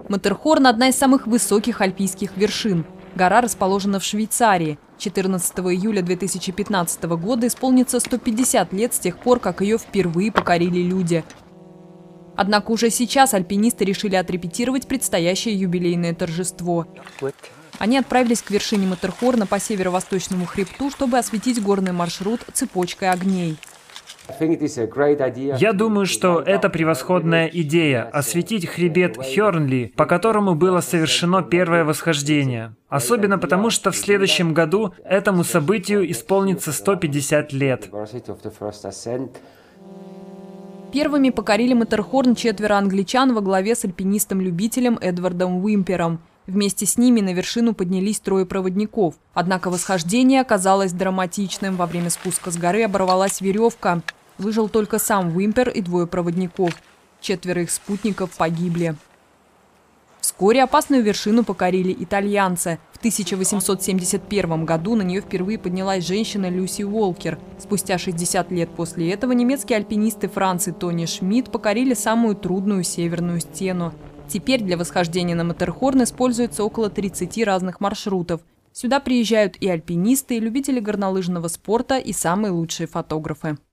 Маттерхорн – одна из самых высоких альпийских вершин. Гора расположена в Швейцарии. 14 июля 2015 года исполнится 150 лет с тех пор, как ее впервые покорили люди. Однако уже сейчас альпинисты решили отрепетировать предстоящее юбилейное торжество. Они отправились к вершине Маттерхорна по северо-восточному хребту, чтобы осветить горный маршрут цепочкой огней. Я думаю, что это превосходная идея – осветить хребет Хёрнли, по которому было совершено первое восхождение. Особенно потому, что в следующем году этому событию исполнится 150 лет. Первыми покорили Маттерхорн 4 англичан во главе с альпинистом-любителем Эдвардом Уимпером. Вместе с ними на вершину поднялись 3 проводников. Однако восхождение оказалось драматичным. Во время спуска с горы оборвалась веревка. Выжил только сам Уимпер и 2 проводников. 4 их спутников погибли. Вскоре опасную вершину покорили итальянцы. В 1871 году на нее впервые поднялась женщина Люси Уолкер. Спустя 60 лет после этого немецкие альпинисты Франц и Тони Шмидт покорили самую трудную северную стену. Теперь для восхождения на Маттерхорн используется около 30 разных маршрутов. Сюда приезжают и альпинисты, и любители горнолыжного спорта, и самые лучшие фотографы.